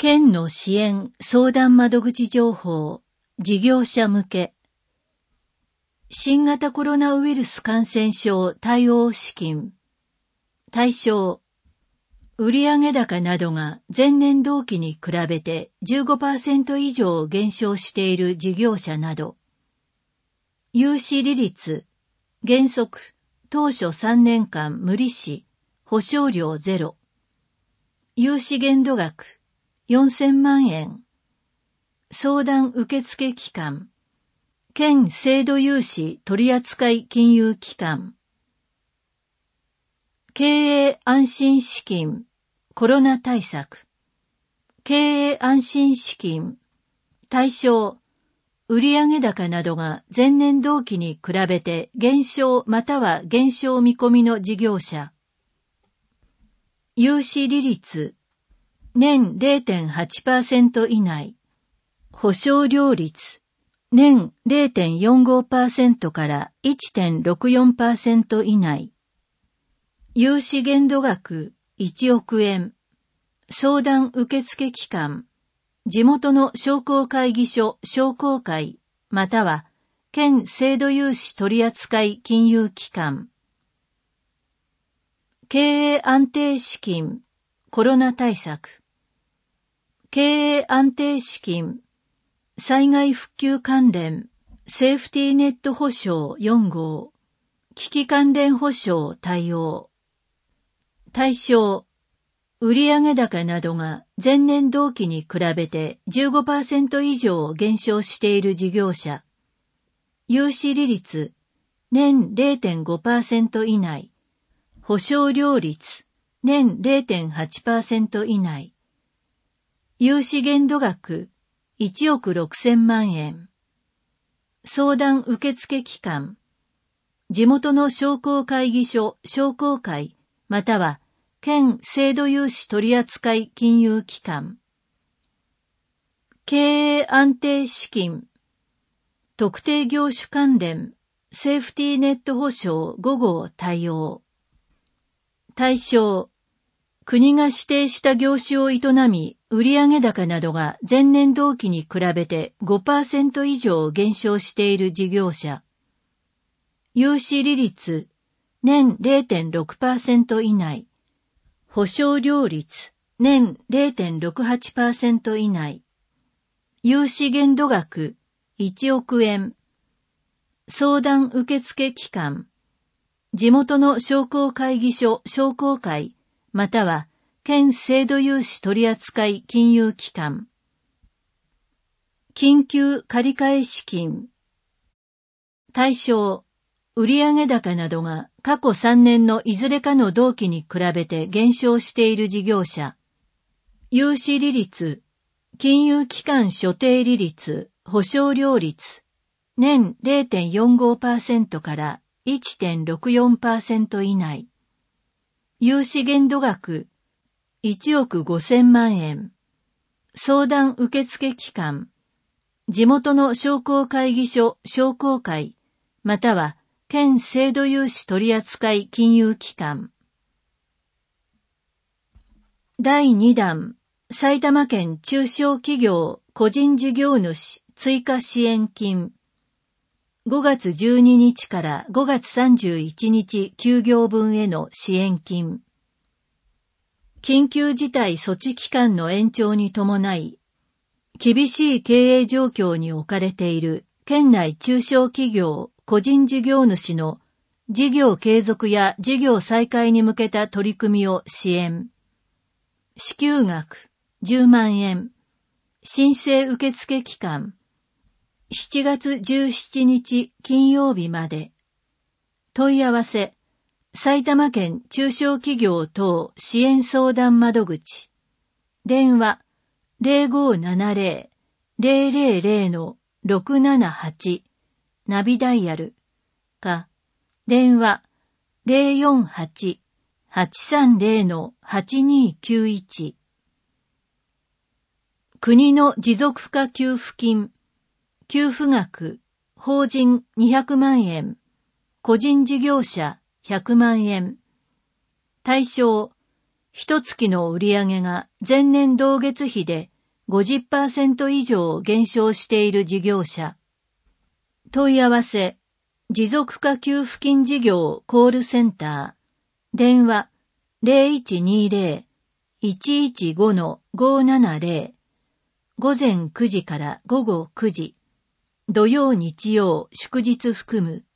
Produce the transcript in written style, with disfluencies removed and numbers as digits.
県の支援相談窓口情報、事業者向け。新型コロナウイルス感染症対応資金。対象。売上高などが前年同期に比べて 15% 以上減少している事業者など。融資利率。原則。当初3年間無利子。保証料ゼロ。融資限度額。4000万円。相談受付期間。県制度融資取扱金融機関。経営安心資金。コロナ対策。経営安心資金。対象。売上高などが前年同期に比べて減少または減少見込みの事業者。融資利率。年 0.8% 以内。保証料率。年 0.45% から 1.64% 以内。融資限度額1億円。相談受付期間。地元の商工会議所商工会または県制度融資取扱金融機関。経営安定資金。コロナ対策。経営安定資金。災害復旧関連。セーフティーネット保証4号。危機関連保証対応。対象。売上高などが前年同期に比べて 15% 以上減少している事業者。融資利率。年 0.5% 以内。保証料率。年 0.8% 以内。融資限度額1億6000万円。相談受付期間。地元の商工会議所商工会または県制度融資取扱金融機関。経営安定資金。特定業種関連セーフティーネット保証5号対応。対象。国が指定した業種を営み、売上高などが前年同期に比べて 5% 以上減少している事業者。融資利率。年 0.6% 以内。保証料率。年 0.68% 以内。融資限度額。1億円。相談受付期間。地元の商工会議所商工会または県制度融資取扱金融機関。緊急借換資金。対象。売上高などが過去3年のいずれかの同期に比べて減少している事業者。融資利率。金融機関所定利率、保証料率。年 0.45% から1.64% 以内。融資限度額1億5000万円。相談受付期間。地元の商工会議所商工会または県制度融資取扱金融機関。第2弾。埼玉県中小企業個人事業主追加支援金。5月12日から5月31日休業分への支援金。緊急事態措置期間の延長に伴い、厳しい経営状況に置かれている県内中小企業個人事業主の事業継続や事業再開に向けた取り組みを支援。支給額10万円。申請受付期間。7月17日金曜日まで。問い合わせ。埼玉県中小企業等支援相談窓口。電話 0570-000-678 ナビダイヤルか電話 048-830-8291 国の持続化給付金。給付額、法人200万円、個人事業者100万円。対象、一月の売上が前年同月比で 50% 以上減少している事業者。問い合わせ、持続化給付金事業コールセンター、電話 0120-115-570、午前9時から午後9時、土曜日曜祝日含む。